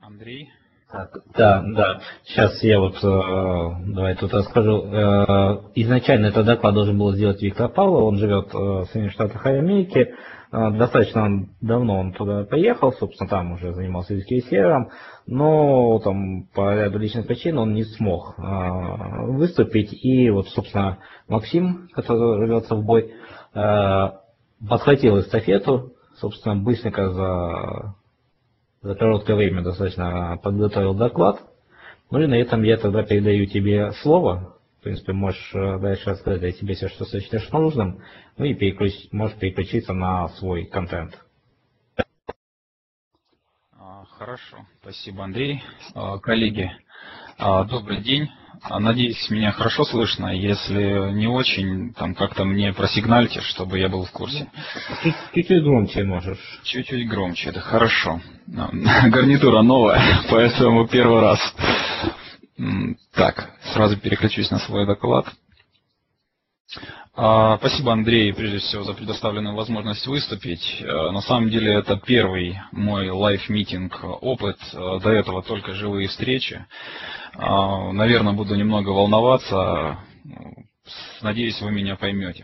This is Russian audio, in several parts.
Андрей. Так, да, да. Сейчас я вот давай тут расскажу. Изначально этот доклад должен был сделать Виктор Павлов. Он живет в Соединенных Штатах Америки. Достаточно давно он туда поехал, собственно, там уже занимался SQL сервером, но там по ряду личных причин он не смог выступить. И вот, собственно, Максим, который рвется в бой, подхватил эстафету, собственно, быстренько за короткое время достаточно подготовил доклад. Ну и на этом я тогда передаю тебе слово. В принципе, можешь дальше рассказать о себе все, что сочтешь нужным, ну и можешь переключиться на свой контент. Хорошо, спасибо, Андрей. Коллеги, добрый день. Надеюсь, меня хорошо слышно. Если не очень, там как-то мне просигнальте, чтобы я был в курсе. Чуть-чуть громче можешь. Чуть-чуть громче, это хорошо. Гарнитура новая, поэтому первый раз. Так, сразу переключусь на свой доклад. Спасибо, Андрей, прежде всего, за предоставленную возможность выступить. На самом деле, это первый мой лайв-митинг опыт. До этого только живые встречи. Наверное, буду немного волноваться. Надеюсь, вы меня поймете.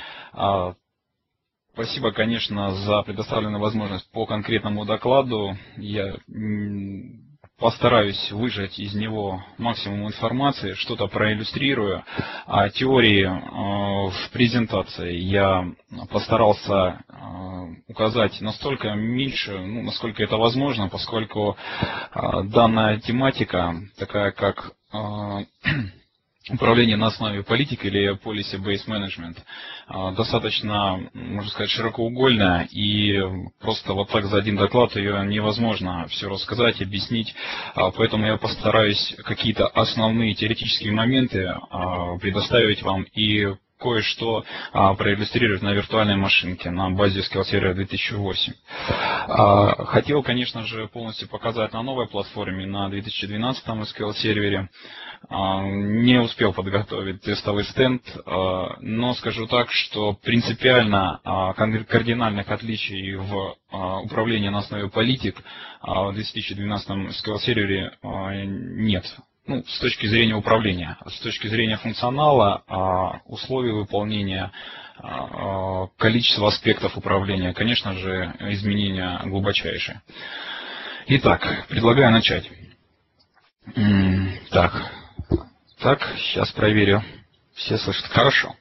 Спасибо, конечно, за предоставленную возможность по конкретному докладу. Я постараюсь выжать из него максимум информации, что-то проиллюстрирую. А теории в презентации я постарался указать настолько меньше, насколько это возможно, поскольку данная тематика, такая как управление на основе политики или policy-based management, достаточно, можно сказать, широкоугольная, и просто вот так за один доклад ее невозможно все рассказать, объяснить, поэтому я постараюсь какие-то основные теоретические моменты предоставить вам и кое-что проиллюстрировать на виртуальной машинке на базе SQL Server 2008. Хотел, конечно же, полностью показать на новой платформе, на 2012 SQL сервере. Не успел подготовить тестовый стенд, но скажу так, что принципиально кардинальных отличий в управлении на основе политик в 2012 SQL сервере нет. С точки зрения управления, с точки зрения функционала, условий выполнения, количество аспектов управления, конечно же, изменения глубочайшие. Итак, предлагаю начать. Так, сейчас проверю. Все слышат хорошо.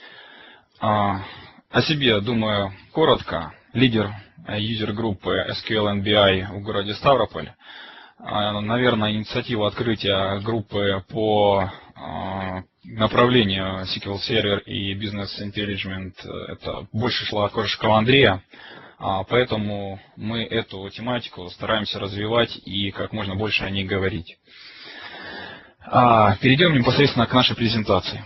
О себе, думаю, коротко. Лидер юзер-группы SQL NBI в городе Ставрополь. Наверное, инициатива открытия группы по направлению SQL Server и Business Intelligence это больше шла от Коржикова Андрея, поэтому мы эту тематику стараемся развивать и как можно больше о ней говорить. Перейдем непосредственно к нашей презентации.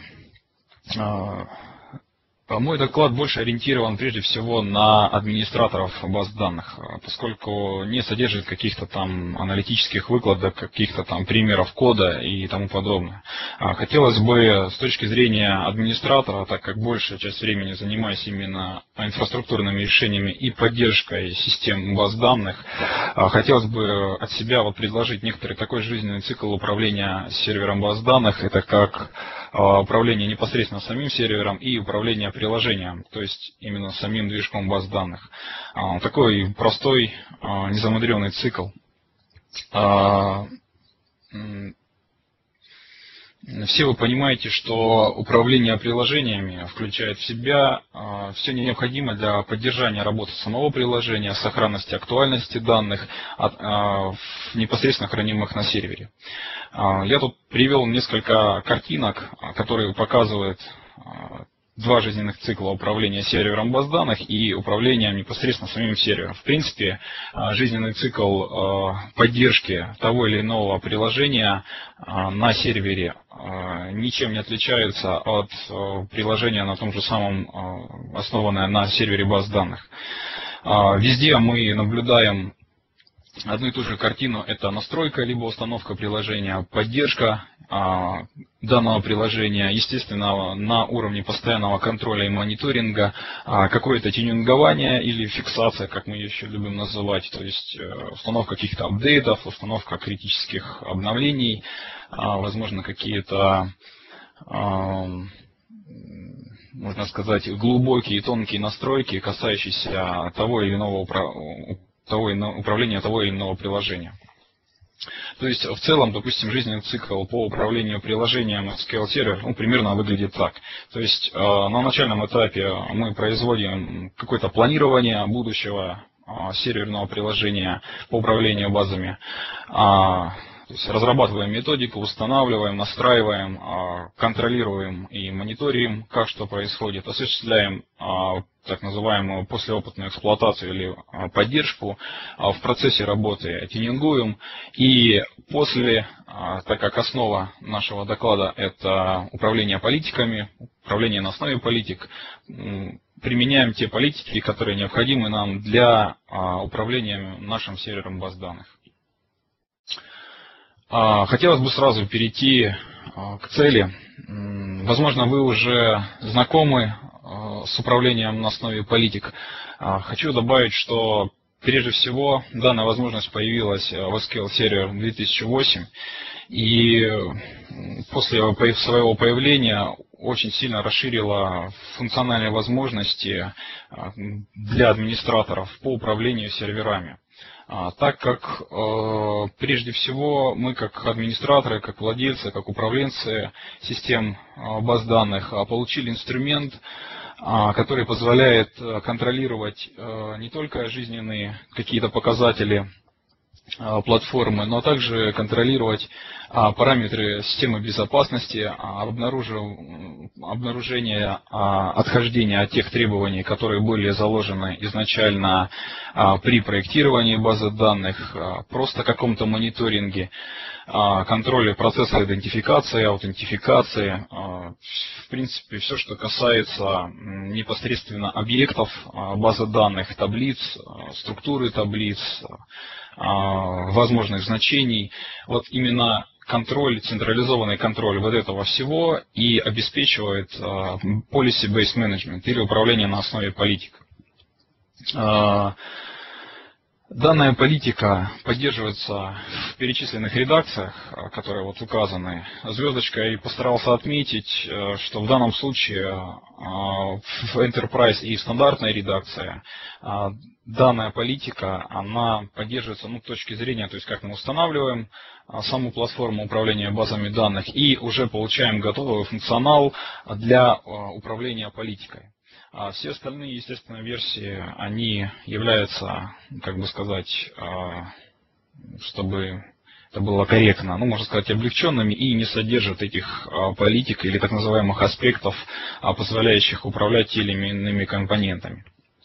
Мой доклад больше ориентирован прежде всего на администраторов баз данных, поскольку не содержит каких-то там аналитических выкладок, каких-то там примеров кода и тому подобное. Хотелось бы с точки зрения администратора, так как большая часть времени занимаюсь именно инфраструктурными решениями и поддержкой систем баз данных, хотелось бы от себя предложить некоторый такой жизненный цикл управления сервером баз данных. Это как управление непосредственно самим сервером и управление приложением, то есть именно самим движком баз данных. Такой простой, незамудренный цикл. Все вы понимаете, что управление приложениями включает в себя все необходимое для поддержания работы самого приложения, сохранности актуальности данных, непосредственно хранимых на сервере. Я тут привел несколько картинок, которые показывают два жизненных цикла управления сервером баз данных и управления непосредственно самим сервером. В принципе, жизненный цикл поддержки того или иного приложения на сервере ничем не отличается от приложения на том же самом, основанное на сервере баз данных. Везде мы наблюдаем одну и ту же картину. Это настройка либо установка приложения, поддержка данного приложения, естественно, на уровне постоянного контроля и мониторинга, какое-то тюнингование или фиксация, как мы ее еще любим называть, то есть установка каких-то апдейтов, установка критических обновлений, возможно, какие-то, можно сказать, глубокие и тонкие настройки, касающиеся того или иного управления того или иного приложения. То есть в целом, допустим, жизненный цикл по управлению приложением SQL Server примерно выглядит так. То есть на начальном этапе мы производим какое-то планирование будущего серверного приложения по управлению базами. То есть разрабатываем методику, устанавливаем, настраиваем, контролируем и мониторим, как что происходит, осуществляем так называемую послеопытную эксплуатацию или поддержку, в процессе работы тюнингуем. И после, так как основа нашего доклада это управление политиками, управление на основе политик, применяем те политики, которые необходимы нам для управления нашим сервером баз данных. Хотелось бы сразу перейти к цели. Возможно, вы уже знакомы с управлением на основе политик. Хочу добавить, что прежде всего данная возможность появилась в SQL Server 2008. И после своего появления очень сильно расширила функциональные возможности для администраторов по управлению серверами. Так как прежде всего мы как администраторы, как владельцы, как управленцы систем баз данных получили инструмент, который позволяет контролировать не только жизненные какие-то показатели платформы, но также контролировать параметры системы безопасности, обнаружение отхождения от тех требований, которые были заложены изначально при проектировании базы данных, просто каком-то мониторинге, контроле процесса идентификации, аутентификации, в принципе, все, что касается непосредственно объектов базы данных, таблиц, структуры таблиц, возможных значений. Вот именно контроль, централизованный контроль вот этого всего и обеспечивает policy-based management или управление на основе политик. Данная политика поддерживается в перечисленных редакциях, которые вот указаны звездочкой, и постарался отметить, что в данном случае в Enterprise и стандартной редакции данная политика, она поддерживается с точки зрения, то есть как мы устанавливаем саму платформу управления базами данных и уже получаем готовый функционал для управления политикой. А все остальные, естественно, версии, они являются, как бы сказать, чтобы это было корректно, можно сказать, облегченными и не содержат этих политик или так называемых аспектов, позволяющих управлять теми или иными компонентами.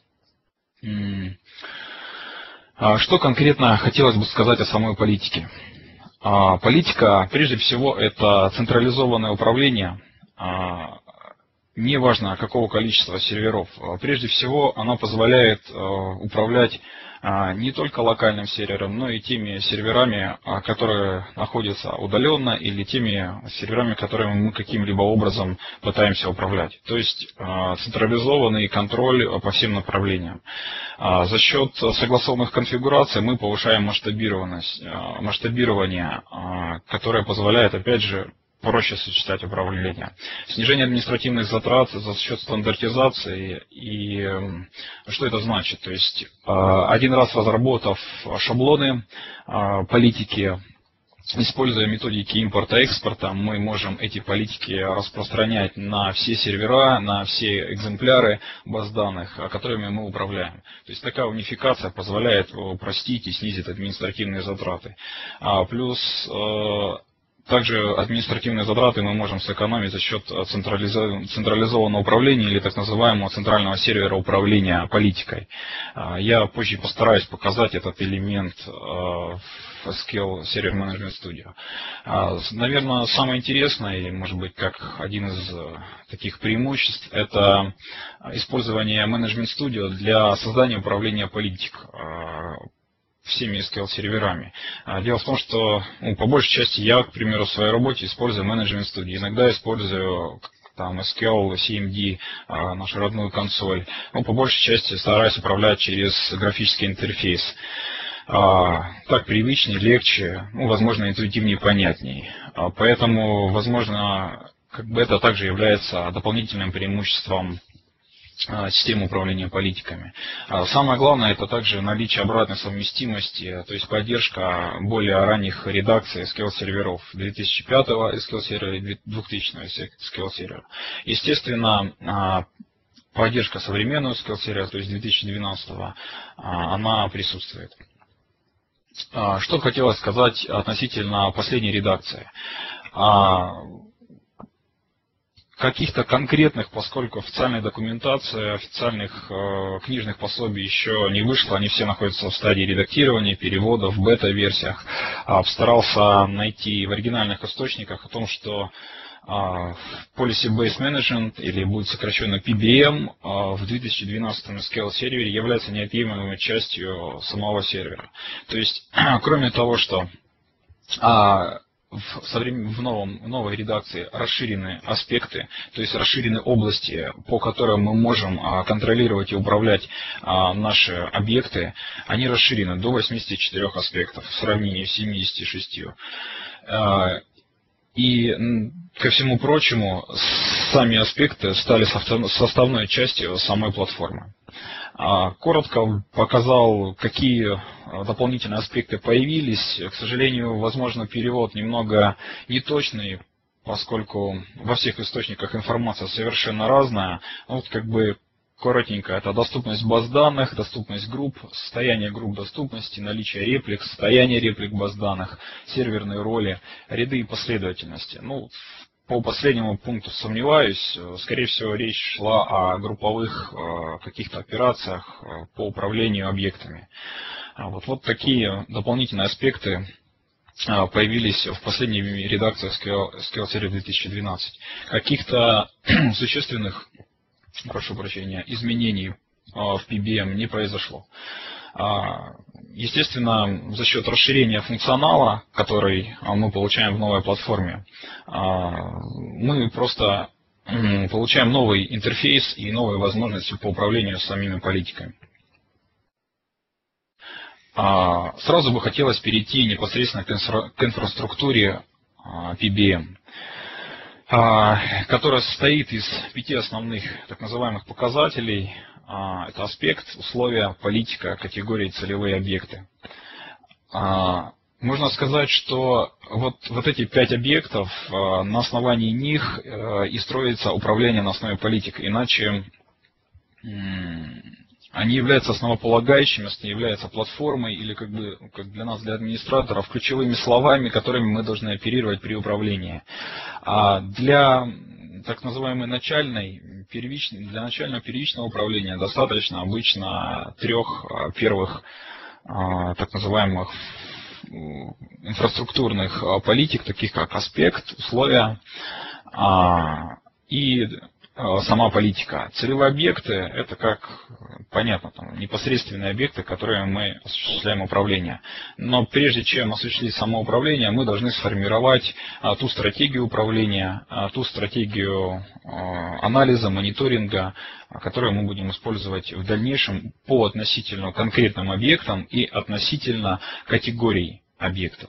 Что конкретно хотелось бы сказать о самой политике? Политика, прежде всего, это централизованное управление. Неважно, какого количества серверов. Прежде всего, она позволяет управлять не только локальным сервером, но и теми серверами, которые находятся удаленно, или теми серверами, которыми мы каким-либо образом пытаемся управлять. То есть централизованный контроль по всем направлениям. За счет согласованных конфигураций мы повышаем масштабирование, которое позволяет, опять же, проще сочетать управление. Снижение административных затрат за счет стандартизации. И что это значит? То есть один раз разработав шаблоны политики, используя методики импорта-экспорта, мы можем эти политики распространять на все сервера, на все экземпляры баз данных, которыми мы управляем. То есть такая унификация позволяет упростить и снизить административные затраты. Плюс также административные затраты мы можем сэкономить за счет централизованного управления или так называемого центрального сервера управления политикой. Я позже постараюсь показать этот элемент в SQL Server Management Studio. Наверное, самое интересное, и может быть как один из таких преимуществ, это использование Management Studio для создания управления политик. всеми SQL-серверами. Дело в том, что по большей части я, к примеру, в своей работе использую менеджмент студии. Иногда использую там SQL, CMD, нашу родную консоль. По большей части стараюсь управлять через графический интерфейс. Так привычнее, легче, возможно, интуитивнее и понятнее. Поэтому, возможно, это также является дополнительным преимуществом системы управления политиками. Самое главное — это также наличие обратной совместимости, то есть поддержка более ранних редакций SQL-серверов 2005-го SQL-сервера и 2000-го SQL-сервера. Естественно, поддержка современного SQL-сервера, то есть 2012-го, она присутствует. Что хотелось сказать относительно последней редакции. Каких-то конкретных, поскольку официальная документация, официальных книжных пособий еще не вышло, они все находятся в стадии редактирования, перевода, в бета-версиях. Постарался найти в оригинальных источниках о том, что Policy Based Management, или будет сокращенно PBM, в 2012 SQL сервере является неотъемлемой частью самого сервера. То есть, кроме того, что в новой редакции расширены аспекты, то есть расширены области, по которым мы можем контролировать и управлять наши объекты, они расширены до 84 аспектов в сравнении с 76. И, ко всему прочему, сами аспекты стали составной частью самой платформы. Коротко показал, какие дополнительные аспекты появились. К сожалению, возможно, перевод немного неточный, поскольку во всех источниках информация совершенно разная. Коротенько, это доступность баз данных, доступность групп, состояние групп доступности, наличие реплик, состояние реплик баз данных, серверные роли, ряды и последовательности. По последнему пункту сомневаюсь, скорее всего речь шла о групповых каких-то операциях по управлению объектами. Вот такие дополнительные аспекты появились в последней редакции SQL Server 2012. Каких-то существенных, изменений в PBM не произошло. Естественно, за счет расширения функционала, который мы получаем в новой платформе, мы просто получаем новый интерфейс и новые возможности по управлению самими политиками. Сразу бы хотелось перейти непосредственно к инфраструктуре PBM, которая состоит из 5 основных так называемых показателей. Это аспект, условия, политика, категории, целевые объекты. Можно сказать, что вот эти 5 объектов, на основании них и строится управление на основе политик. Иначе они являются основополагающими, являются платформой или как для нас, для администраторов, ключевыми словами, которыми мы должны оперировать при управлении. Для так называемой начального первичного управления достаточно обычно 3 первых так называемых инфраструктурных политик, таких как аспект, условия и сама политика. Целевые объекты — это, как понятно, непосредственные объекты, которыми мы осуществляем управление. Но прежде чем осуществить само управление, мы должны сформировать ту стратегию управления, ту стратегию анализа, мониторинга, которую мы будем использовать в дальнейшем по относительно конкретным объектам и относительно категорий объектов.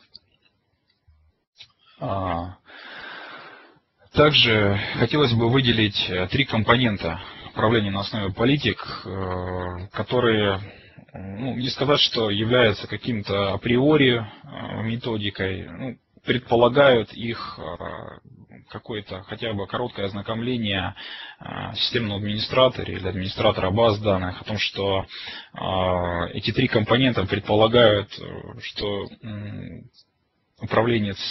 Также хотелось бы выделить 3 компонента управления на основе политик, которые, не сказать, что являются каким-то априори методикой, предполагают их какое-то хотя бы короткое ознакомление системного администратора или администратора баз данных о том, что эти 3 компонента предполагают, что управленец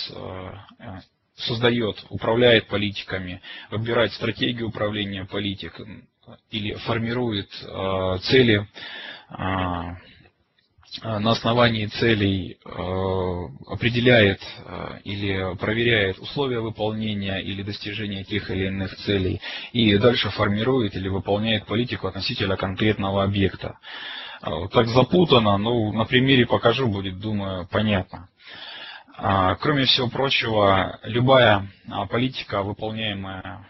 управляет политиками, выбирает стратегию управления политик или формирует цели на основании целей определяет или проверяет условия выполнения или достижения тех или иных целей и дальше формирует или выполняет политику относительно конкретного объекта. Так запутано, но на примере покажу, будет, думаю, понятно. Кроме всего прочего, любая политика, выполняемая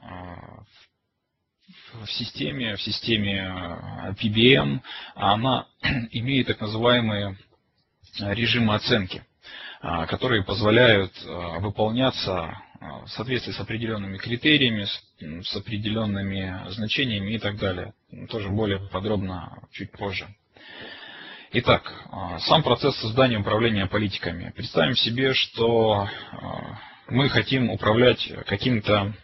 в системе PBM, она имеет так называемые режимы оценки, которые позволяют выполняться в соответствии с определенными критериями, с определенными значениями и так далее. Тоже более подробно чуть позже. Итак, сам процесс создания управления политиками. Представим себе, что мы хотим управлять каким-то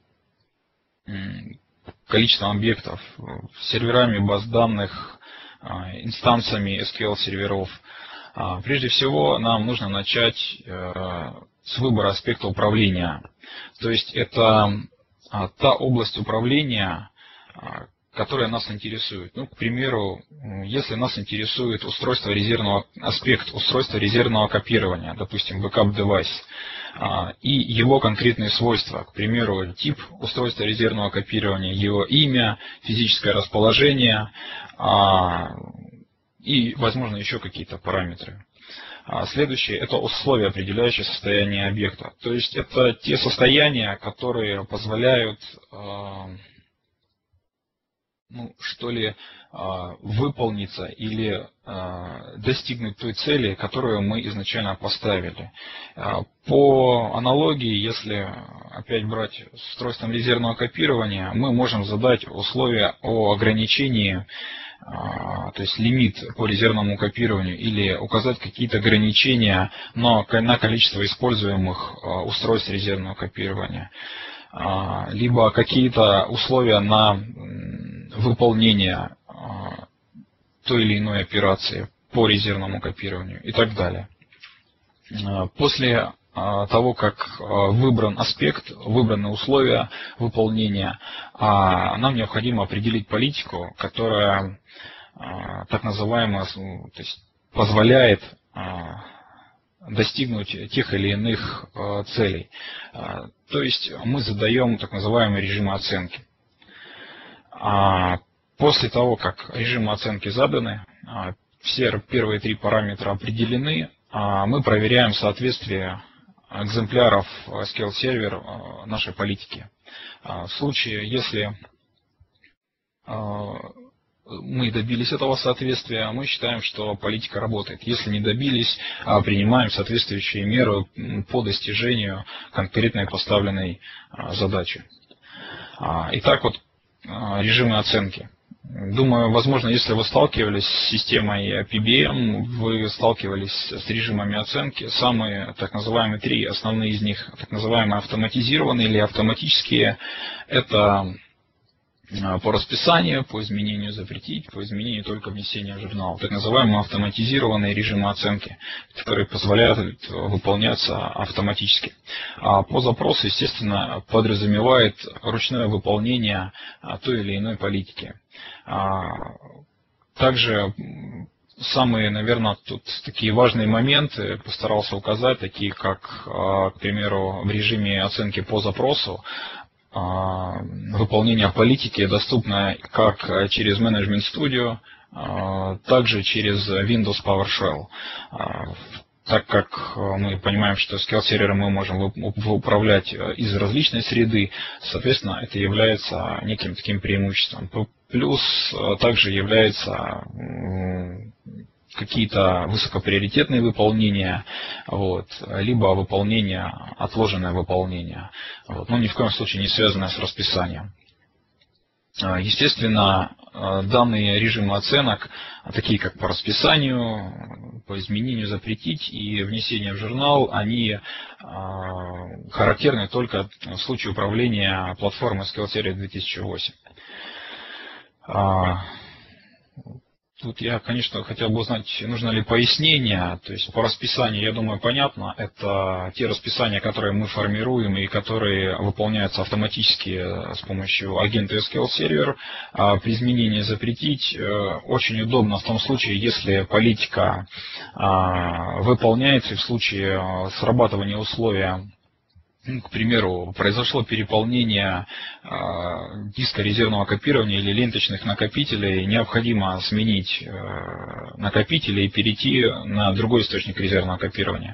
количеством объектов, серверами баз данных, инстанциями SQL серверов. Прежде всего, нам нужно начать с выбора аспекта управления. То есть это та область управления, которая нас интересует. Ну, к примеру, если нас интересует аспект устройства резервного копирования, допустим, backup девайс, и его конкретные свойства, к примеру, тип устройства резервного копирования, его имя, физическое расположение и, возможно, еще какие-то параметры. Следующее – это условия, определяющие состояние объекта. То есть это те состояния, которые позволяют выполниться или достигнуть той цели, которую мы изначально поставили. По аналогии, если опять брать с устройством резервного копирования, мы можем задать условия о ограничении, то есть лимит по резервному копированию, или указать какие-то ограничения на количество используемых устройств резервного копирования, либо какие-то условия на выполнение той или иной операции по резервному копированию и так далее. После того, как выбран аспект, выбраны условия выполнения, нам необходимо определить политику, которая так называемая, то есть позволяет достигнуть тех или иных целей. То есть мы задаем так называемые режимы оценки. После того, как режимы оценки заданы, все первые три параметра определены, мы проверяем соответствие экземпляров SQL сервер нашей политики. В случае, если мы добились этого соответствия, мы считаем, что политика работает. Если не добились, принимаем соответствующие меры по достижению конкретной поставленной задачи. Итак, вот режимы оценки. Думаю, возможно, если вы сталкивались с системой PBM, вы сталкивались с режимами оценки. Самые так называемые три основные из них, так называемые автоматизированные или автоматические, это по расписанию, по изменению запретить, по изменению только внесения в журнал. Так называемые автоматизированные режимы оценки, которые позволяют выполняться автоматически. А по запросу, естественно, подразумевает ручное выполнение той или иной политики. Также самые, наверное, тут такие важные моменты постарался указать, такие как, к примеру, в режиме оценки по запросу, выполнение политики доступно как через Management Studio, также через Windows PowerShell. Так как мы понимаем, что SQL серверы мы можем управлять из различной среды, соответственно, это является неким таким преимуществом. Плюс также является какие-то высокоприоритетные выполнения, либо выполнение, отложенное выполнение, но ни в коем случае не связанное с расписанием. Естественно, данные режимы оценок, такие как по расписанию, по изменению запретить и внесение в журнал, они характерны только в случае управления платформой SQL Server 2008. Тут я, конечно, хотел бы узнать, нужно ли пояснение. То есть по расписанию, я думаю, понятно. Это те расписания, которые мы формируем и которые выполняются автоматически с помощью агента SQL Server. При изменении запретить очень удобно в том случае, если политика выполняется и в случае срабатывания условия. К примеру, произошло переполнение диска резервного копирования или ленточных накопителей, необходимо сменить накопители и перейти на другой источник резервного копирования,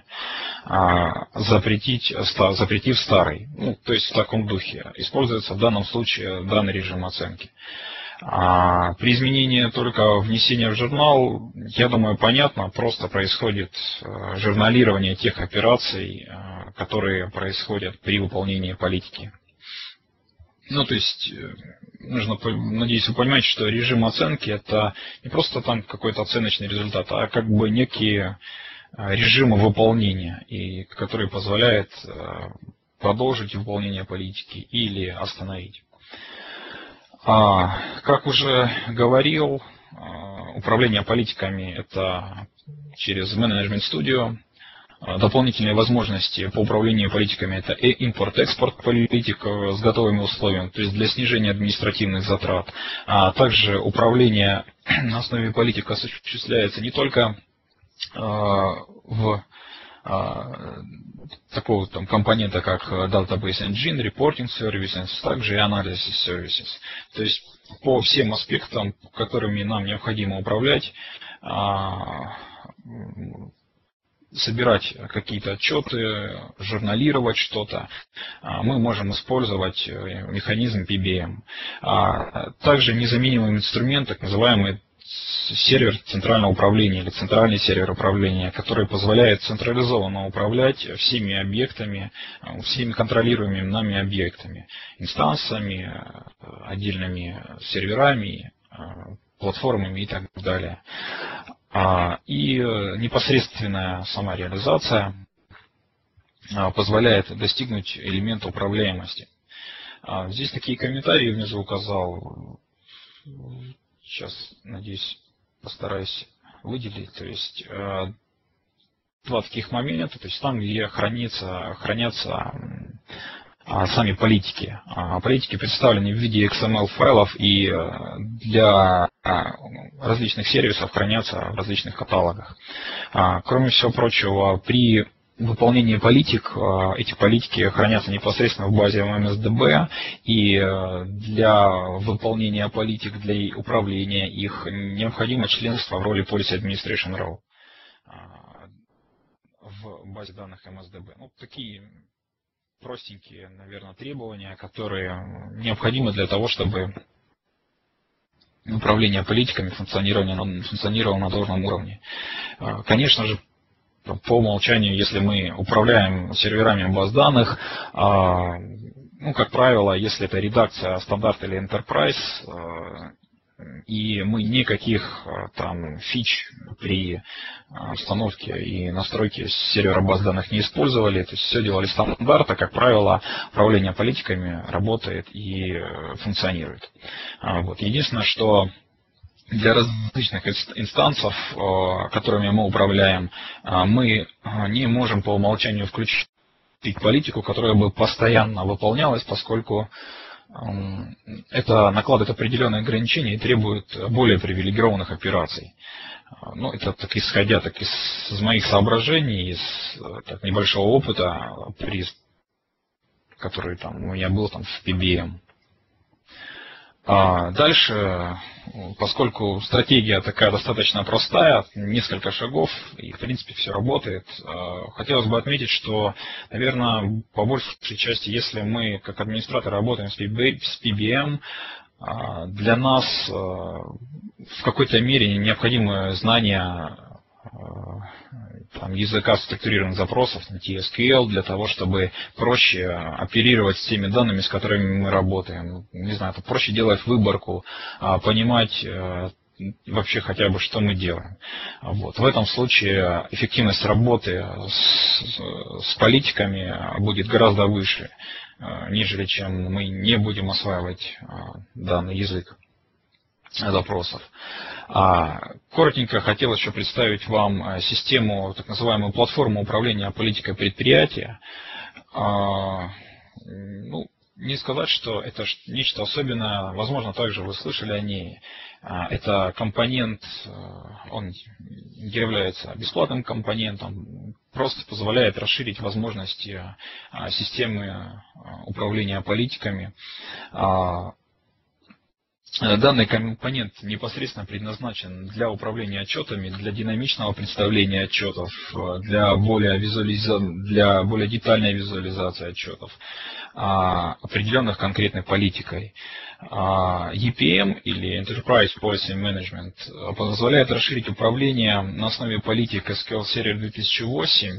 запретив старый. Ну, то есть в таком духе. Используется в данном случае данный режим оценки. При изменении только внесения в журнал, я думаю, понятно, просто происходит журналирование тех операций, которые происходят при выполнении политики. Ну, то есть, нужно, надеюсь, вы понимаете, что режим оценки это не просто там какой-то оценочный результат, а как бы некие режимы выполнения, и которые позволяют продолжить выполнение политики или остановить. Как уже говорил, управление политиками это через Management Studio. Дополнительные возможности по управлению политиками это импорт-экспорт политик с готовыми условиями, то есть для снижения административных затрат. Также управление на основе политик осуществляется не только в такого там компонента, как Database Engine, Reporting Services, также и Analysis Services. То есть по всем аспектам, которыми нам необходимо управлять, собирать какие-то отчеты, журналировать что-то, мы можем использовать механизм PBM. Также незаменимый инструмент, так называемый сервер центрального управления или центральный сервер управления, который позволяет централизованно управлять всеми объектами, всеми контролируемыми нами объектами, инстанциями, отдельными серверами, платформами и так далее. И непосредственная сама реализация позволяет достигнуть элемента управляемости. Здесь такие комментарии внизу указал. Сейчас, надеюсь, постараюсь выделить. То есть два таких момента, то есть там, где хранятся сами политики. Политики представлены в виде XML файлов и для различных сервисов хранятся в различных каталогах. Кроме всего прочего, при выполнении политик, эти политики хранятся непосредственно в базе MSDB, и для выполнения политик, для управления их необходимо членство в роли Policy Administration Role в базе данных MSDB. Ну, такие простенькие, наверное, требования, которые необходимы для того, чтобы управление политиками функционировало на должном уровне. Конечно же, по умолчанию, если мы управляем серверами баз данных, ну, как правило, если это редакция стандарт или Enterprise, и мы никаких там фич при установке и настройке сервера баз данных не использовали, то есть все делали стандарта, как правило, управление политиками работает и функционирует. Вот. Единственное, что для различных инстансов, которыми мы управляем, мы не можем по умолчанию включить политику, которая бы постоянно выполнялась, поскольку это накладывает определенные ограничения и требует более привилегированных операций. Ну, это так исходя из моих соображений, из небольшого опыта, который там у меня был там в PBM. Дальше, поскольку стратегия такая достаточно простая, несколько шагов, и в принципе все работает, хотелось бы отметить, что, наверное, по большей части, если мы как администратор работаем с PBM, для нас в какой-то мере необходимы знания там, языка структурированных запросов, TSQL, для того, чтобы проще оперировать с теми данными, с которыми мы работаем. Не знаю, это проще делать выборку, понимать вообще хотя бы, что мы делаем. Вот. В этом случае эффективность работы с политиками будет гораздо выше, нежели чем мы не будем осваивать данный язык. запросов. Коротенько хотел еще представить вам систему, так называемую платформу управления политикой предприятия. Ну, не сказать, что это нечто особенное, возможно, также вы слышали о ней. Это компонент, он не является бесплатным компонентом, просто позволяет расширить возможности системы управления политиками. Данный компонент непосредственно предназначен для управления отчетами, для динамичного представления отчетов, для более детальной визуализации отчетов, определенных конкретной политикой. EPM или Enterprise Policy Management позволяет расширить управление на основе политик SQL Server 2008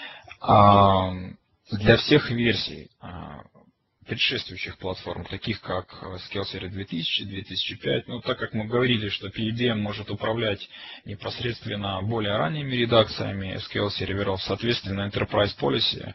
для всех версий предшествующих платформ, таких как SQL Server 2000, 2005. Ну, так как мы говорили, что PEBM может управлять непосредственно более ранними редакциями SQL серверов, соответственно, Enterprise Policy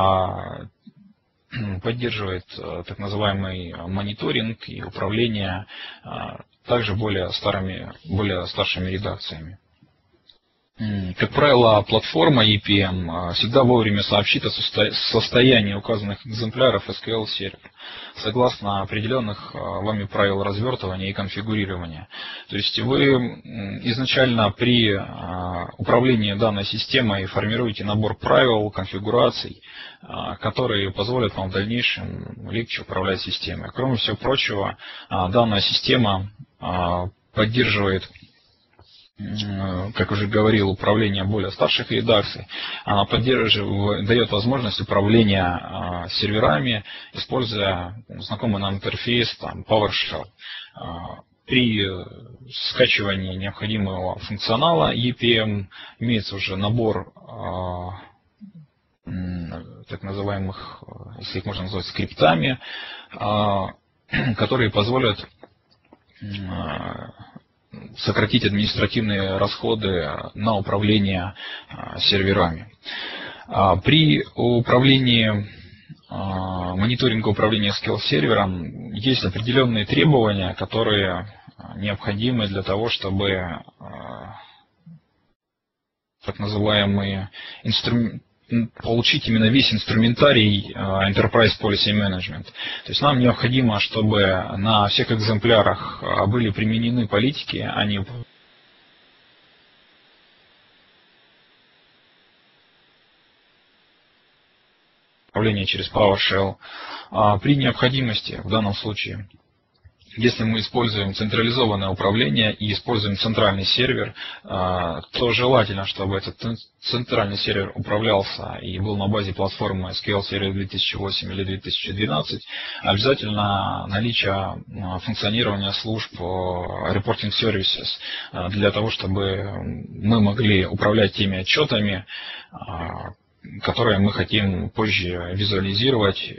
поддерживает так называемый мониторинг и управление также более старшими редакциями. Как правило, платформа EPM всегда вовремя сообщит о состоянии указанных экземпляров SQL сервер, согласно определенных вами правил развертывания и конфигурирования. То есть вы изначально при управлении данной системой формируете набор правил, конфигураций, которые позволят вам в дальнейшем легче управлять системой. Кроме всего прочего, данная система поддерживает, как уже говорил, управление более старших редакций. Она дает возможность управления серверами, используя знакомый нам интерфейс PowerShell. При скачивании необходимого функционала EPM имеется уже набор так называемых, если их можно назвать, скриптами, которые позволят сократить административные расходы на управление серверами. При управлении, мониторинге управления SQL сервером есть определенные требования, которые необходимы для того, чтобы так называемые получить именно весь инструментарий Enterprise Policy Management. То есть нам необходимо, чтобы на всех экземплярах были применены политики, а не управление через PowerShell. При необходимости, в данном случае, если мы используем централизованное управление и используем центральный сервер, то желательно, чтобы этот центральный сервер управлялся и был на базе платформы SQL Server 2008 или 2012. Обязательно наличие функционирования служб Reporting Services для того, чтобы мы могли управлять теми отчетами, которые мы хотим позже визуализировать,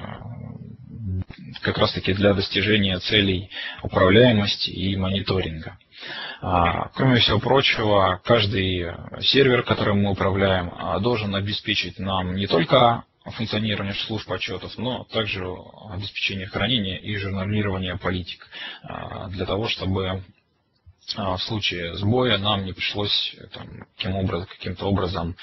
как раз таки для достижения целей управляемости и мониторинга. Кроме всего прочего, каждый сервер, которым мы управляем, должен обеспечить нам не только функционирование служб отчетов, но также обеспечение хранения и журналирования политик, для того, чтобы в случае сбоя нам не пришлось каким-то образом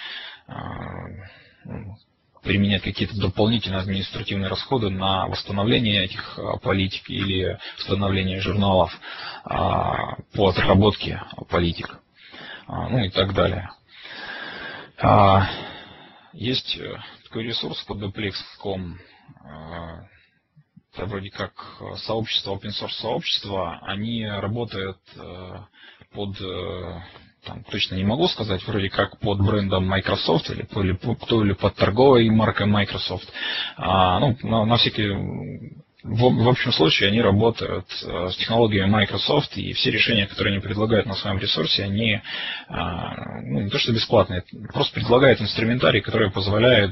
применять какие-то дополнительные административные расходы на восстановление этих политик или восстановление журналов по отработке политик, ну и так далее. Есть такой ресурс под dplex.com, это вроде как сообщество, open source сообщество, они работают под, там, точно не могу сказать, вроде как под брендом Microsoft или под торговой маркой Microsoft. На всякий, в общем случае они работают с технологиями Microsoft, и все решения, которые они предлагают на своем ресурсе, они не то что бесплатные, просто предлагают инструментарий, который позволяет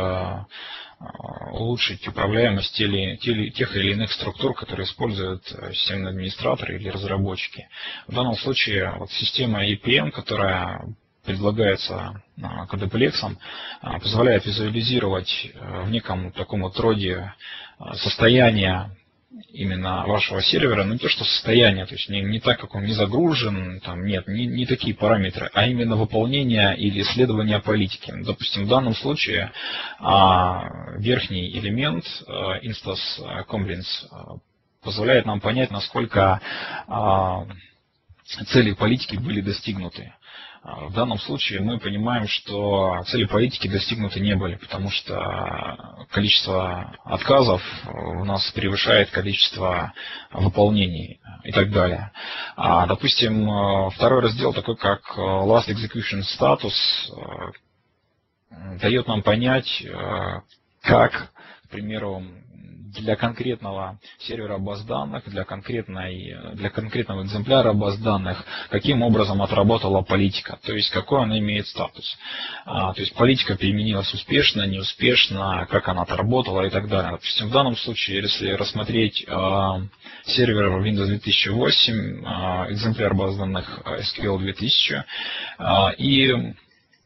улучшить управляемость тех или иных структур, которые используют системные администраторы или разработчики. В данном случае система EPM, которая предлагается KDPlex, позволяет визуализировать в неком таком вот роде состояние именно вашего сервера, не то что состояние, то есть не так, как он не загружен, там нет, не такие параметры, а именно выполнение или исследование политики. Допустим, в данном случае верхний элемент Instance Compliance позволяет нам понять, насколько цели политики были достигнуты. В данном случае мы понимаем, что цели политики достигнуты не были, потому что количество отказов у нас превышает количество выполнений и так далее. Допустим, второй раздел, такой как Last Execution Status, дает нам понять, как, к примеру, для конкретного сервера баз данных, для конкретного экземпляра баз данных, каким образом отработала политика, то есть какой она имеет статус. То есть политика применилась успешно, неуспешно, как она отработала и так далее. Допустим, в данном случае, если рассмотреть сервер Windows 2008, экземпляр баз данных SQL 2000 и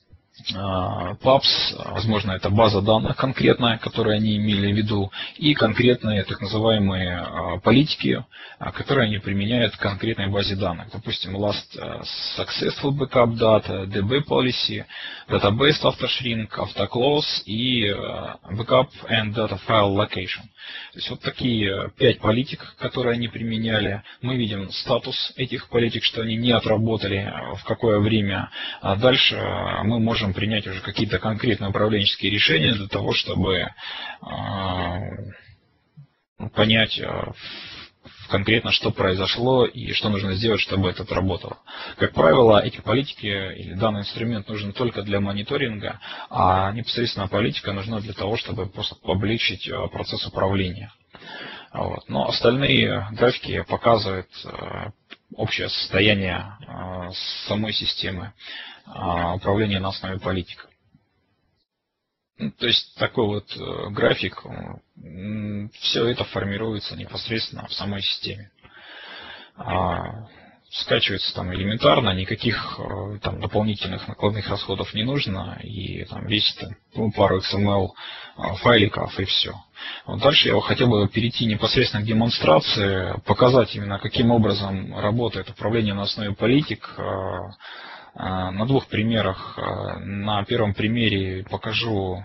PAPS, возможно, это база данных конкретная, которую они имели в виду, и конкретные так называемые политики, которые они применяют в конкретной базе данных. Допустим, Last Successful Backup Data, DB Policy, Database After Shrink, AutoClose и Backup and Data File Location. То есть вот такие 5 политик, которые они применяли. Мы видим статус этих политик, что они не отработали, в какое время. А дальше мы можем принять уже какие-то конкретные управленческие решения для того, чтобы понять конкретно, что произошло и что нужно сделать, чтобы это работало. Как правило, эти политики или данный инструмент нужен только для мониторинга, а непосредственно политика нужна для того, чтобы просто облегчить процесс управления. Но остальные графики показывают общее состояние самой системы управления на основе политик. То есть такой вот график, все это формируется непосредственно в самой системе. Скачивается там элементарно, никаких там дополнительных накладных расходов не нужно, и там весит пару XML файликов и все. Вот дальше я хотел бы перейти непосредственно к демонстрации, показать именно каким образом работает управление на основе политик. На двух примерах. На первом примере покажу,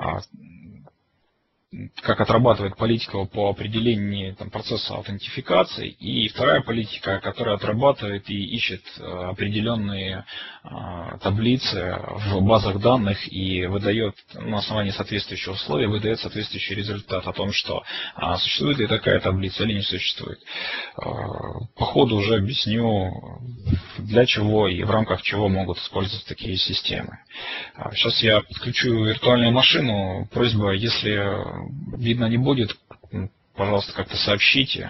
как отрабатывает политика по определению процесса аутентификации, и вторая политика, которая отрабатывает и ищет определенные таблицы в базах данных и выдает на основании соответствующих условий, выдает соответствующий результат о том, что существует ли такая таблица или не существует. По ходу уже объясню, для чего и в рамках чего могут использоваться такие системы. Сейчас я подключу виртуальную машину. Просьба, если видно не будет, пожалуйста, как-то сообщите.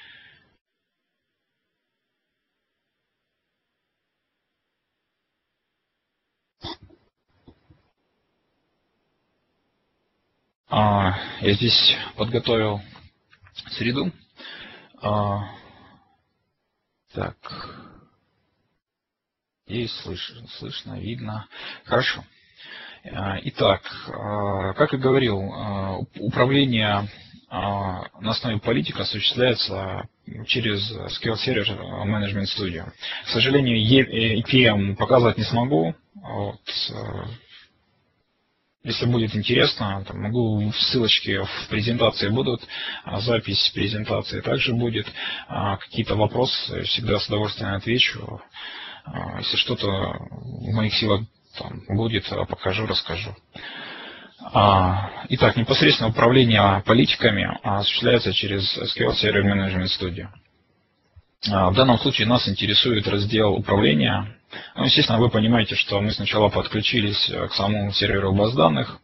Я здесь подготовил среду. Так. Есть, слышно, видно. Хорошо. Итак, как и говорил, управление на основе политик осуществляется через SQL Server Management Studio. К сожалению, EPM показывать не смогу. Если будет интересно, могу, ссылочки в презентации будут, запись презентации также будет. Какие-то вопросы всегда с удовольствием отвечу. Если что-то в моих силах будет, покажу, расскажу. Итак, непосредственно управление политиками осуществляется через SQL Server Management Studio. В данном случае нас интересует раздел управления. Естественно, вы понимаете, что мы сначала подключились к самому серверу баз данных.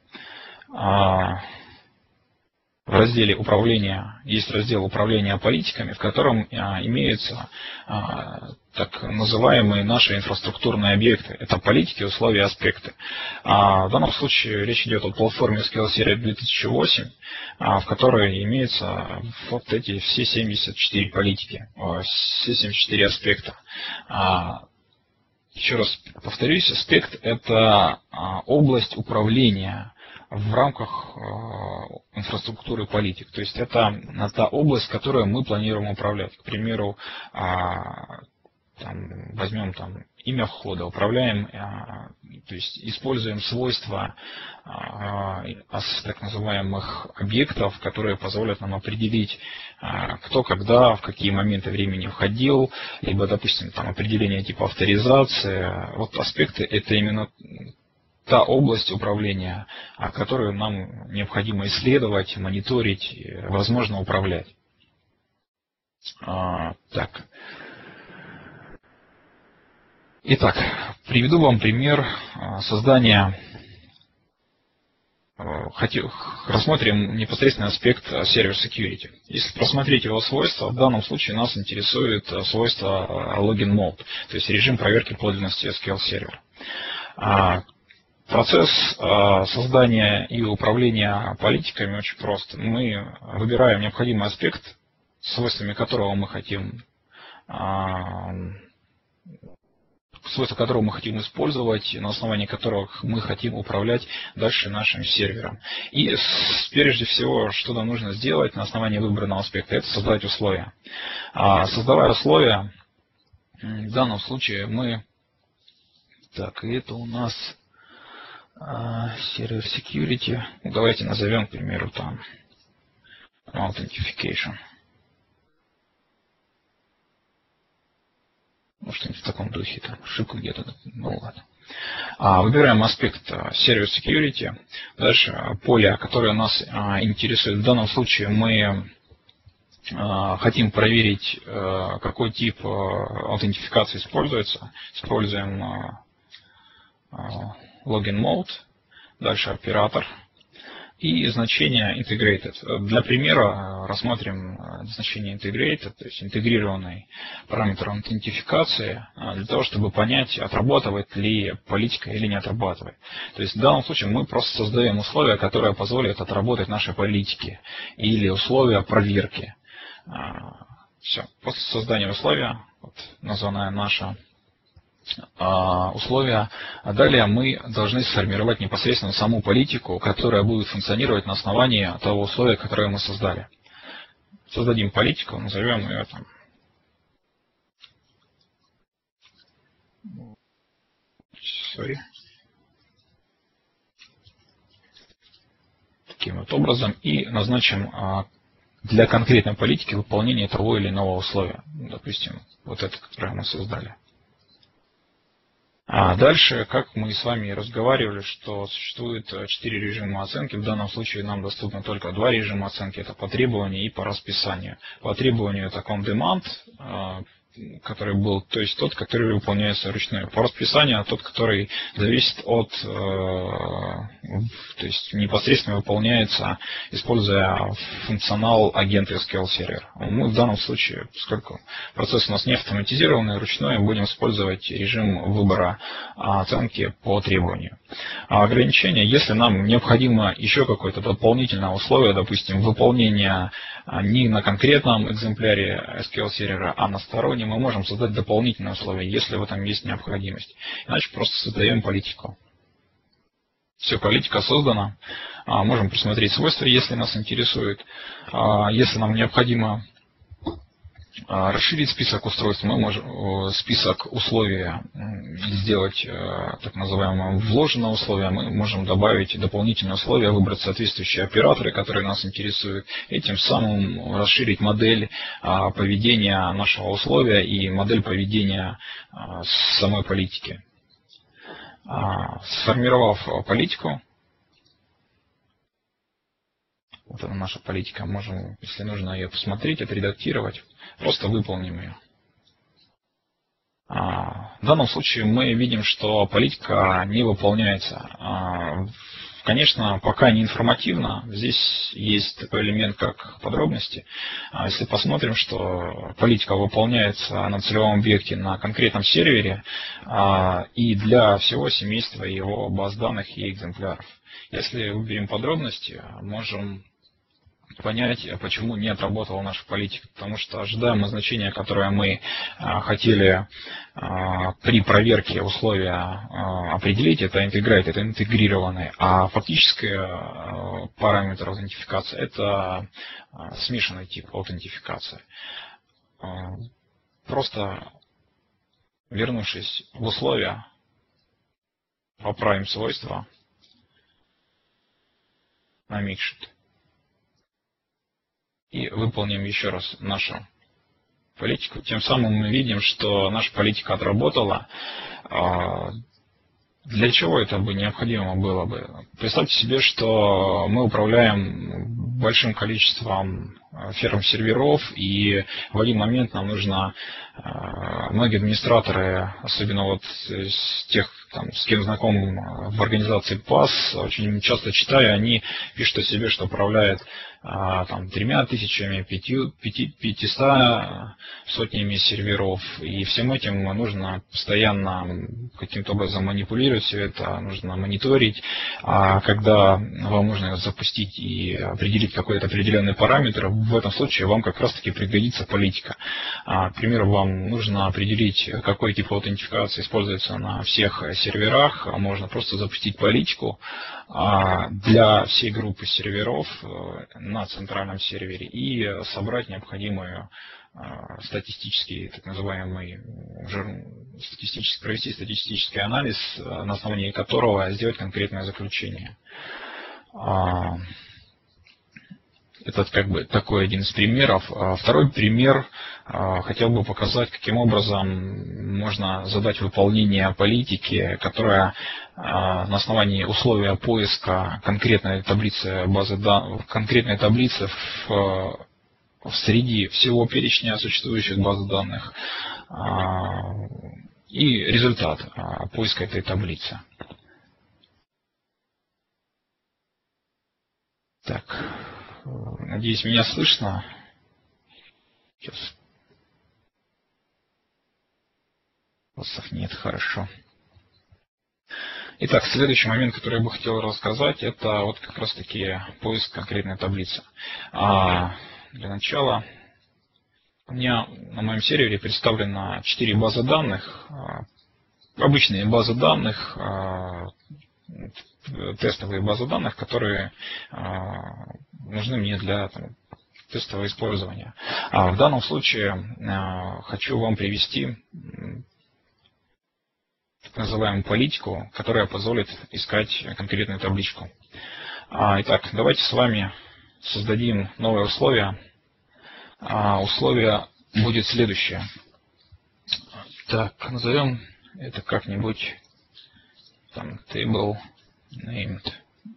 В разделе управления есть раздел управления политиками, в котором имеются так называемые наши инфраструктурные объекты. Это политики, условия, аспекты. В данном случае речь идет о платформе SQL Server 2008, в которой имеются вот эти все 74 политики, все 74 аспекта. Еще раз повторюсь, аспект – это область управления в рамках инфраструктуры политик. То есть это та область, которую мы планируем управлять. К примеру, возьмем имя входа, управляем, то есть используем свойства так называемых объектов, которые позволят нам определить, кто когда, в какие моменты времени входил, либо, допустим, определение типа авторизации. Вот аспекты — это именно та область управления, которую нам необходимо исследовать, мониторить, возможно, управлять. Так. Итак, приведу вам пример создания. Рассмотрим непосредственно аспект Server Security. Если просмотреть его свойства, в данном случае нас интересует свойство Login Mode, то есть режим проверки подлинности SQL сервера. Процесс создания и управления политиками очень прост. Мы выбираем необходимый аспект, свойствами которого мы хотим использовать, на основании которых мы хотим управлять дальше нашим сервером. И прежде всего, что нам нужно сделать на основании выбранного аспекта, это создать условия. Создавая условия, в данном случае мы... Так, это у нас Server Security. Давайте назовем, к примеру, Authentication. Что-нибудь в таком духе, ошибка где-то, ладно. Выбираем аспект Server Security. Дальше поле, которое нас интересует. В данном случае мы хотим проверить, какой тип аутентификации используется. Используем Login Mode, дальше оператор и значение Integrated. Для примера рассмотрим значение Integrated, то есть интегрированный параметр аутентификации, для того, чтобы понять, отрабатывает ли политика или не отрабатывает. То есть в данном случае мы просто создаем условия, которые позволят отработать наши политики или условия проверки. Все. После создания условия, названное наше условия. Далее мы должны сформировать непосредственно саму политику, которая будет функционировать на основании того условия, которое мы создали. Создадим политику, назовем ее таким вот образом и назначим для конкретной политики выполнение того или иного условия. Допустим, вот это, которое мы создали. Дальше, как мы с вами разговаривали, что существует 4 режима оценки. В данном случае нам доступно только 2 режима оценки. Это по требованию и по расписанию. По требованию это on-demand, который был, то есть тот, который выполняется вручную. По расписанию тот, который зависит от, то есть непосредственно выполняется, используя функционал агента SQL Server. Мы в данном случае, поскольку процесс у нас не автоматизированный, ручной, будем использовать режим выбора оценки по требованию. Ограничения, если нам необходимо еще какое-то дополнительное условие, допустим, выполнение не на конкретном экземпляре SQL сервера, а на стороннем, мы можем создать дополнительные условия, если в этом есть необходимость. Иначе просто создаем политику. Все, политика создана. Можем просмотреть свойства, если нас интересует. Если нам необходимо расширить список устройств, мы можем список условий сделать так называемое вложенное условие. Мы можем добавить дополнительные условия, выбрать соответствующие операторы, которые нас интересуют, и тем самым расширить модель поведения нашего условия и модель поведения самой политики. Сформировав политику, вот она наша политика, можем, если нужно, ее посмотреть, отредактировать. Просто выполним ее. В данном случае мы видим, что политика не выполняется. Конечно, пока не информативно. Здесь есть такой элемент, как подробности. Если посмотрим, что политика выполняется на целевом объекте на конкретном сервере и для всего семейства его баз данных и экземпляров. Если выберем подробности, можем понять, почему не отработала наша политика. Потому что ожидаемое значение, которое мы хотели при проверке условия определить, это integrate, это интегрированный, а фактический параметр аутентификации это смешанный тип аутентификации. Просто вернувшись в условия, поправим свойства на Makesheet и выполним еще раз нашу политику. Тем самым мы видим, что наша политика отработала. Для чего это бы необходимо было бы? Представьте себе, что мы управляем большим количеством ферм серверов, и в один момент нам нужно, многие администраторы, особенно вот с тех, с кем знаком в организации PAS, очень часто читаю, они пишут о себе, что управляют 3000, 500 сотнями серверов, и всем этим нужно постоянно каким-то образом манипулировать, все это нужно мониторить, а когда вам нужно запустить и определить какой-то определенный параметр, в этом случае вам как раз таки пригодится политика. К примеру, вам нужно определить, какой тип аутентификации используется на всех серверах, можно просто запустить политику для всей группы серверов на центральном сервере и собрать необходимую статистический, так называемый, провести статистический анализ, на основании которого сделать конкретное заключение. Это такой один из примеров. Второй пример хотел бы показать, каким образом можно задать выполнение политики, которая на основании условия поиска конкретной таблицы базы данных, конкретной таблицы среди всего перечня существующих баз данных и результат поиска этой таблицы. Так, надеюсь, меня слышно. Сейчас. Вопросов нет, хорошо. Итак, следующий момент, который я бы хотел рассказать, это вот как раз таки поиск конкретной таблицы. Для начала у меня на моем сервере представлено 4 базы данных, обычные базы данных, тестовые базы данных, которые нужны мне для тестового использования. В данном случае хочу вам привести так называемую политику, которая позволит искать конкретную табличку. Итак, давайте с вами создадим новое условие. Условие будет следующее. Так, назовем это как-нибудь table named.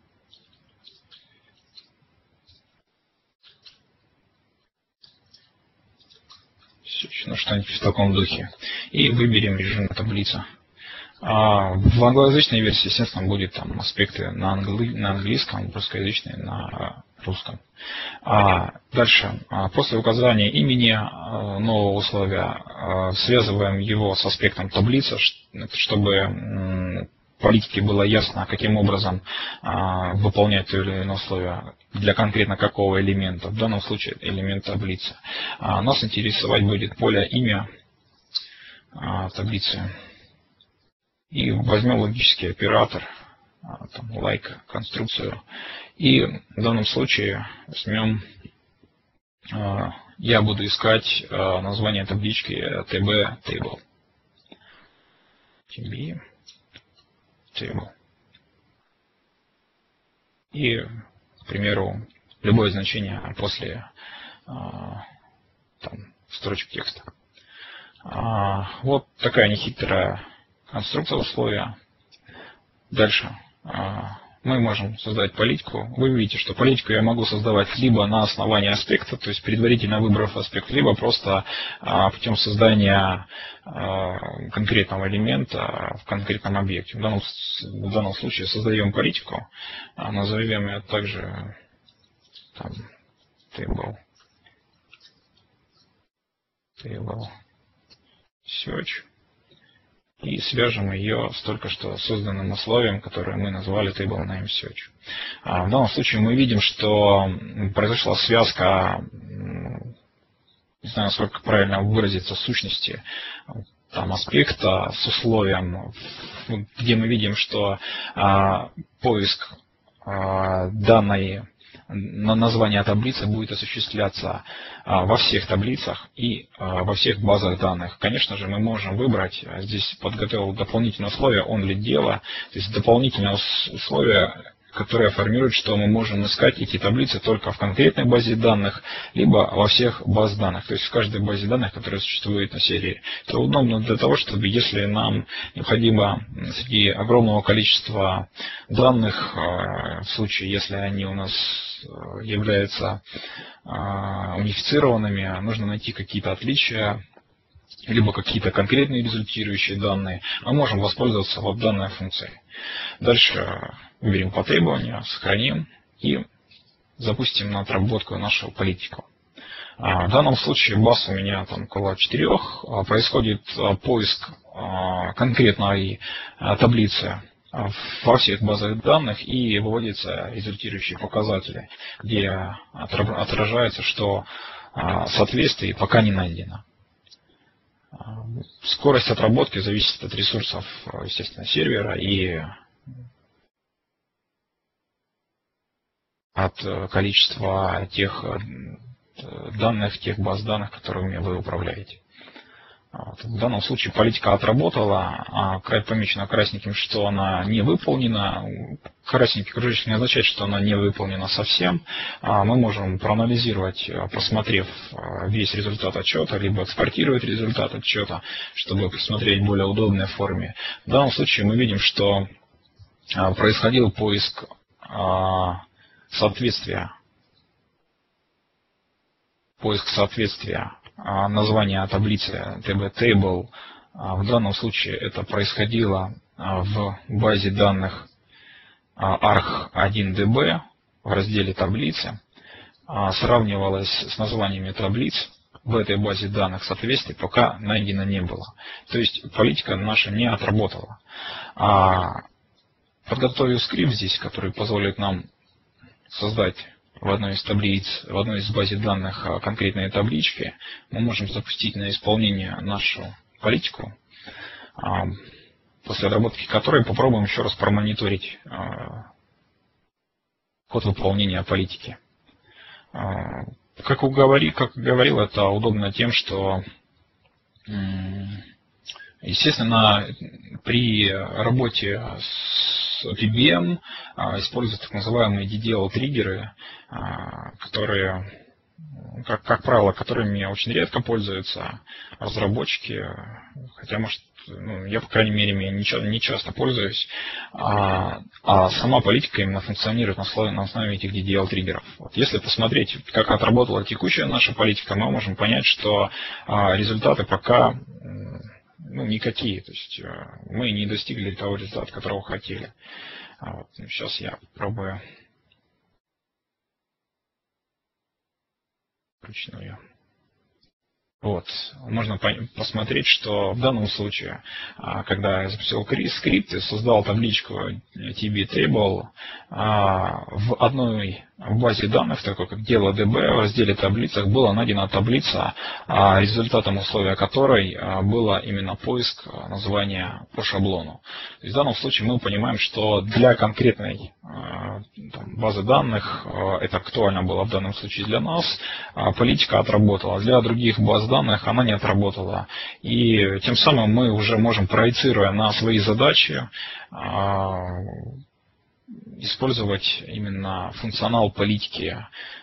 Ну, что-нибудь в таком духе. И выберем режим таблица. В англоязычной версии, естественно, будет аспекты на английском, русскоязычные на русском. Дальше, после указания имени нового условия, связываем его с аспектом таблицы, чтобы политике было ясно, каким образом выполнять то или иное условие для конкретно какого элемента. В данном случае элемент таблицы. Нас интересовать будет поле имя таблицы. И возьмем логический оператор, like, конструкцию. И в данном случае возьмем, я буду искать название таблички tb table. tb table. И, к примеру, любое значение после строчек текста. Вот такая нехитрая конструкция условия. Дальше мы можем создать политику. Вы видите, что политику я могу создавать либо на основании аспекта, то есть предварительно выбрав аспект, либо просто путем создания конкретного элемента в конкретном объекте. В данном случае создаем политику, назовем ее также table search. И свяжем ее с только что созданным условием, которое мы назвали table name search. В данном случае мы видим, что произошла связка, не знаю, насколько правильно выразиться, сущности там аспекта с условием, где мы видим, что поиск данной на название таблицы будет осуществляться во всех таблицах и во всех базах данных. Конечно же, мы можем выбрать, здесь подготовил дополнительное условие only дело, то есть дополнительное условие, которое формирует, что мы можем искать эти таблицы только в конкретной базе данных, либо во всех баз данных, то есть в каждой базе данных, которая существует на сервере. Это удобно для того, чтобы если нам необходимо среди огромного количества данных, в случае, если они у нас являются унифицированными, нужно найти какие-то отличия, либо какие-то конкретные результирующие данные, мы можем воспользоваться вот данной функцией. Дальше выберем по требованию, сохраним и запустим на отработку нашего политику. В данном случае баз у меня там около 4, происходит поиск конкретной таблицы во всех базах данных и выводятся результирующие показатели, где отражается, что соответствие пока не найдено. Скорость отработки зависит от ресурсов, естественно, сервера и от количества тех данных, тех баз данных, которыми вы управляете. В данном случае политика отработала, помечено красненьким, что она не выполнена. Красненький кружочек не означает, что она не выполнена совсем. Мы можем проанализировать, просмотрев весь результат отчета, либо экспортировать результат отчета, чтобы посмотреть в более удобной форме. В данном случае мы видим, что происходил поиск соответствия названия таблицы tb-table. В данном случае это происходило в базе данных arch1db в разделе таблицы. Сравнивалось с названиями таблиц. В этой базе данных соответствий пока найдено не было. То есть политика наша не отработала. Подготовил скрипт здесь, который позволит нам создать в одной из таблиц, в одной из баз данных конкретные таблички. Мы можем запустить на исполнение нашу политику, после отработки которой попробуем еще раз промониторить ход выполнения политики. Как говорил, это удобно тем, что, естественно, при работе с PBM используются так называемые DDL-триггеры, которые, как правило, которыми очень редко пользуются разработчики, хотя, может, я, по крайней мере, не часто пользуюсь, а сама политика именно функционирует на основе этих DDL-триггеров. Вот если посмотреть, как отработала текущая наша политика, мы можем понять, что результаты пока никакие, то есть мы не достигли того результата, которого хотели. Сейчас я попробую вручную. Вот. Можно посмотреть, что в данном случае, когда я запустил скрипт и создал табличку tb-table, в одной базе данных, такой как дело DB, в разделе таблицах была найдена таблица, результатом условия которой было именно поиск названия по шаблону. То есть в данном случае мы понимаем, что для конкретной базы данных это актуально было в данном случае для нас, политика отработала. Для других баз данных она не отработала. И тем самым мы уже можем, проецируя на свои задачи, использовать именно функционал политики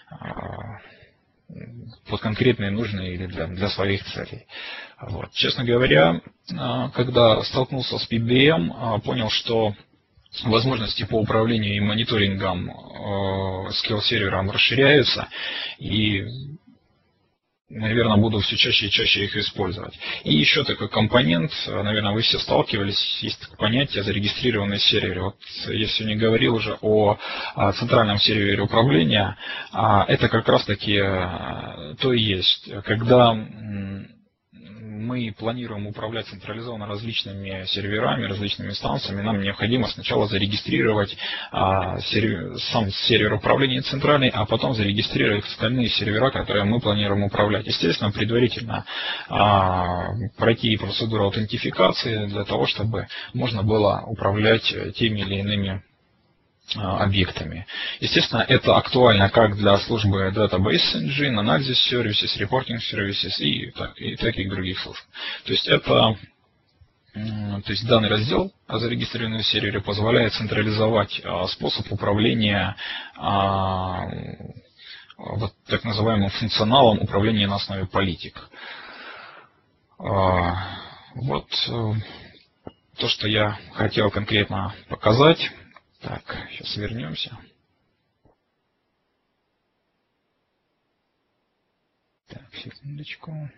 под конкретные нужные или для своих целей. Вот. Честно говоря, когда столкнулся с PBM, понял, что возможности по управлению и мониторингом SQL сервером расширяются, и, наверное, буду все чаще и чаще их использовать. И еще такой компонент, наверное, вы все сталкивались, есть такое понятие зарегистрированный сервер. Вот я сегодня говорил уже о центральном сервере управления. Это как раз таки то и есть, когда мы планируем управлять централизованно различными серверами, различными инстанциями, нам необходимо сначала зарегистрировать сам сервер управления центральный, а потом зарегистрировать остальные сервера, которые мы планируем управлять. Естественно, предварительно пройти процедуру аутентификации для того, чтобы можно было управлять теми или иными объектами. Естественно, это актуально как для службы Database Engine, Analysis Services, Reporting Services и таких других служб. То есть данный раздел, зарегистрированный в сервере, позволяет централизовать способ управления вот так называемым функционалом управления на основе политик. Вот то, что я хотел конкретно показать. Так, сейчас вернемся. Так, секундочку.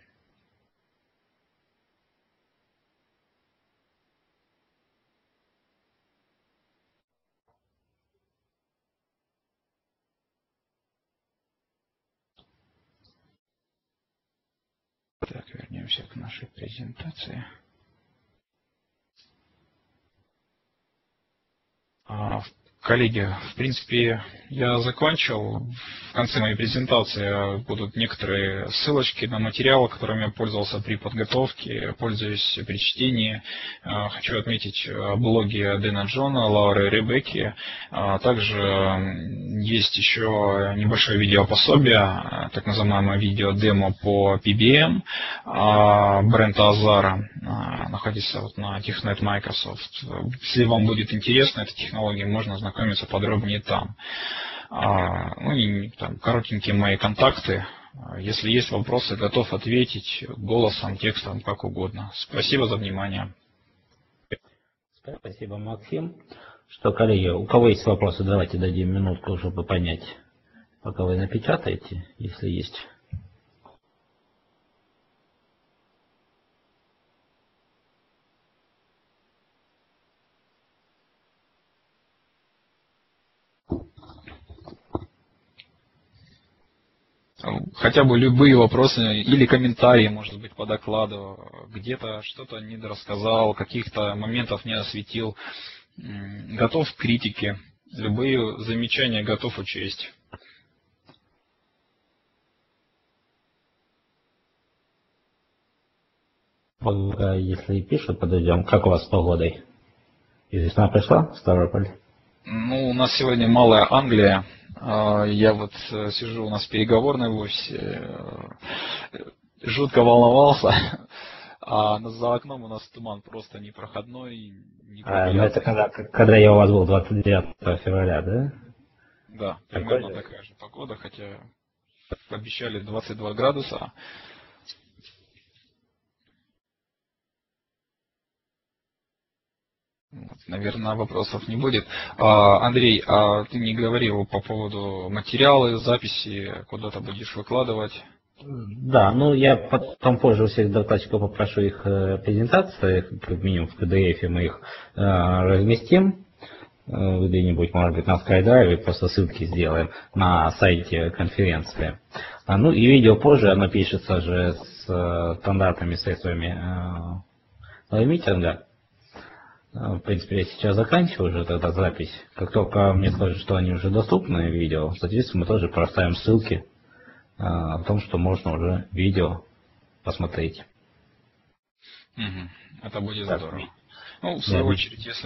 Так, вернемся к нашей презентации. Коллеги, в принципе, я закончил. В конце моей презентации будут некоторые ссылочки на материалы, которыми я пользовался при подготовке, пользуюсь при чтении. Хочу отметить блоги Дэна Джона, Лауры Ребекки. Также есть еще небольшое видеопособие, так называемое видео-демо по PBM Брента Азара, находится вот на TechNet Microsoft. Если вам будет интересна эта технология, можно ознакомиться подробнее там. Ну и там коротенькие мои контакты. Если есть вопросы, готов ответить голосом, текстом, как угодно. Спасибо за внимание. Спасибо, Максим. Что, коллеги, у кого есть вопросы, давайте дадим минутку, чтобы понять, пока вы напечатаете, если есть. Хотя бы любые вопросы или комментарии, может быть, по докладу. Где-то что-то недорассказал, каких-то моментов не осветил. Готов к критике. Любые замечания готов учесть. Если пишут, подойдем. Как у вас с погодой? Весна пришла в Ставрополь? Ну, у нас сегодня Малая Англия. Я вот сижу у нас в переговорной в офисе. Жутко волновался. А за окном у нас туман просто непроходной. Это когда я у вас был 29 февраля, да? Да, примерно такая же погода, хотя обещали 22 градуса. Наверное, вопросов не будет. Андрей, а ты не говорил по поводу материалы, записи, куда-то будешь выкладывать? Да, ну я потом позже у всех докладчиков попрошу их презентации, как минимум в PDF мы их разместим где-нибудь, может быть, на SkyDrive, просто ссылки сделаем на сайте конференции. Ну и видео позже, оно пишется же с стандартными средствами митинга. В принципе, я сейчас заканчиваю уже тогда запись. Как только мне скажут, что они уже доступны, видео, соответственно, мы тоже проставим ссылки о том, что можно уже видео посмотреть. Это будет здорово. Ну, в свою очередь, если